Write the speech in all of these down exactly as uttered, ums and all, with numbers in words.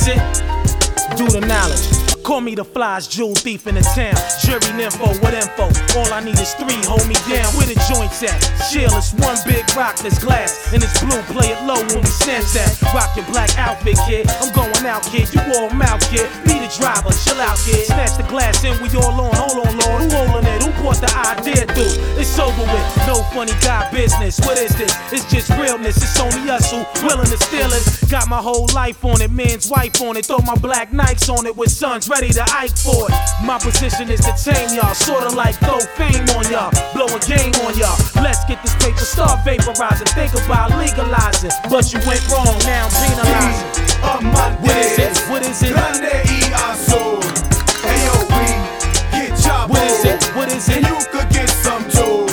is it? Do the knowledge. Call me the flies, jewel thief in the town. Jury nympho with info. All I need is three, hold me down. Where the joints at? Chill, it's one big rock that's glass. And it's blue, play it low when we sense that. Rock your black outfit, kid. I'm going out, kid. You all mouth, kid. Be the driver, chill out, kid. Snatch the glass and we all on. Hold on, Lord. Who holding it? Who brought the idea through? It's over with. No funny guy business. What is this? It's just realness. It's only us who willing to steal it. Got my whole life on it, man's wife on it. Throw my black Nikes on it with sons ready to Ike for it. My position is to tame y'all, sorta like throw fame on y'all, blow a game on y'all. Let's get this paper, start vaporizing, think about legalizing. But you went wrong, now I'm penalizing. What is it? What is it? Grande y azul. Hey yo, we get choppo. What is it? What is it? And you could get some too.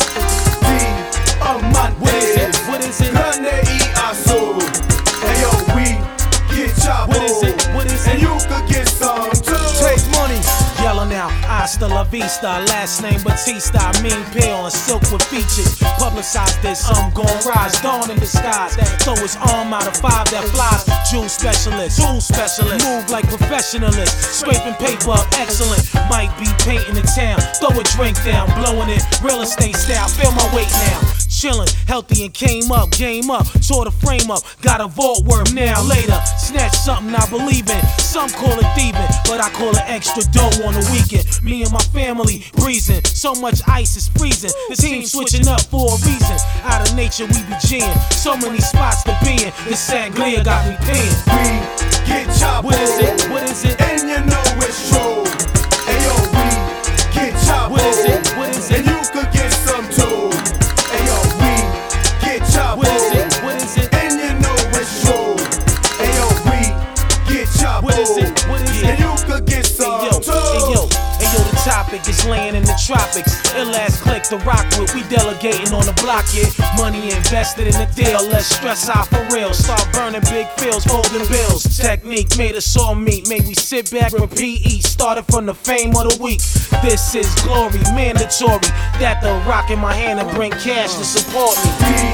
What is it? What is it? Grande y azul. Hey yo, we get choppo. What is it? What is it? And you could get some too. Take money. Yelling out, hasta la vista. Last name Batista. I mean pale on silk with features. Publicize this, I'm gon' rise. Dawn in disguise. Throw his arm out of five that flies. Jewel specialist, tool specialist. Move like professionalist. Scraping paper up, excellent. Might be painting the town. Throw a drink down, blowing it. Real estate style, feel my weight now. Chillin', healthy and came up, game up, tore the frame up, got a vault worth now later. Snatch something I believe in, some call it thieving, but I call it extra dough on the weekend. Me and my family breezing, so much ice is freezing. The team switching up for a reason. Out of nature we be G'ing, so many spots to be in. This sangria got me peeing. We get choppo. What is it? What is it? And you know it's true. Hey yo, we get choppo. What is it? What is it? And you could get some too. What is it? What is it? And you know it's true. Hey yo, we get choppo. What is it? What is it? And you could get some hey, yo, too. Hey yo, hey yo, the topic is laying in the tropics. Ill ass click to rock with. We delegating on the block, yeah. Money invested in the deal. Let's stress out for real. Start burning big fields, folding bills. Technique made us all meet. May we sit back, repeat, eat. Started from the fame of the week. This is glory, mandatory. That the rock in my hand and bring cash to support me.